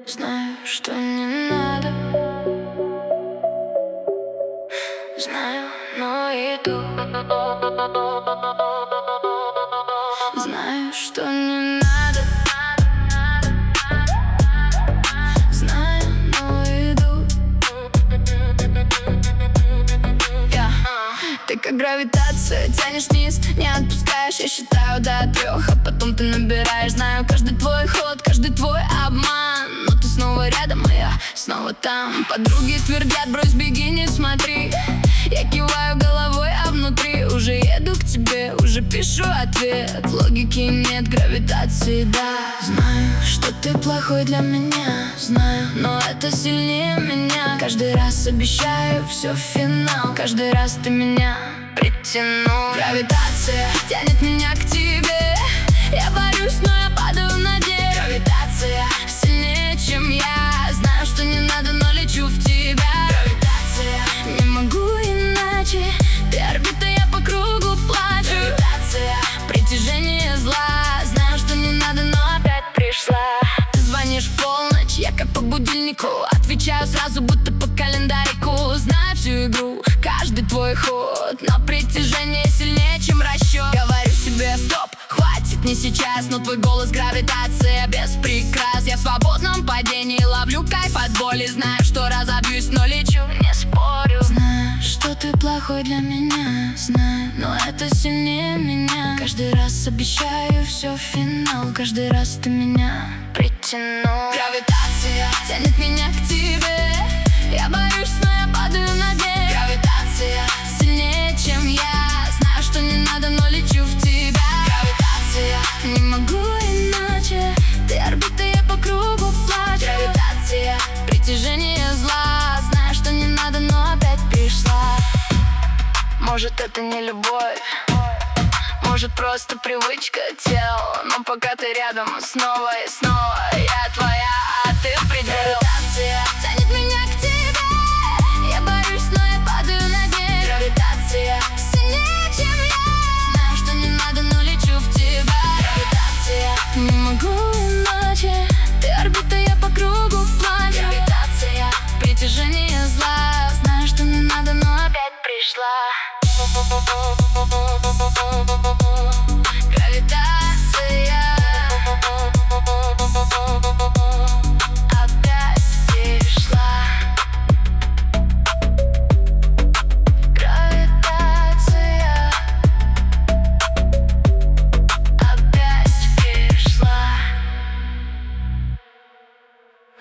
Знаю, что не надо, знаю, но иду. Знаю, что не надо, знаю, но иду. Ты как гравитация, тянешь вниз, не отпускаешь. Я считаю до 3, а потом ты набираешь. Знаю каждый твой ход, каждый твой обман, но ты снова рядом, а я снова там. Подруги твердят: брось, беги, не смотри. Я киваю головой, а внутри уже еду к тебе, уже пишу ответ. Логики нет, гравитации да. Знаю, что ты плохой для меня, знаю, но это сильнее меня. Каждый раз обещаю, все в финал. Каждый раз ты меня притянул. Гравитация тянет меня к тебе. Я борюсь, но я падаю на дне. Гравитация сильнее, чем я. Знаю, что не надо, но лечу в тебя. Гравитация, не могу иначе. Ты орбита, я по кругу плачу. Гравитация, притяжение зла. Знаю, что не надо, но опять пришла. Ты звонишь в полночь, я как по будильнику. Отвечаю сразу, будто по календарику. Знаю всю игру, каждый твой ход, но притяжение сильнее, чем расчет. Говорю себе: стоп, хватит, не сейчас. Но твой голос — гравитация без прикрас. Я в свободном падении, ловлю кайф от боли. Знаю, что разобьюсь, но лечу, не спорю. Знаю, что ты плохой для меня, знаю, но это сильнее меня. Каждый раз обещаю, все в финал. Каждый раз ты меня притянул. Гравитация тянет меня к тебе. Я борюсь, но я падаю на дне. Гравитация сильнее, чем я. Знаю, что не надо, но лечу в тебя. Гравитация, не могу иначе. Ты орбита, я по кругу плачу. Гравитация, притяжение зла. Знаю, что не надо, но опять пришла. Может, это не любовь, может, просто привычка тела. Но пока ты рядом снова и снова,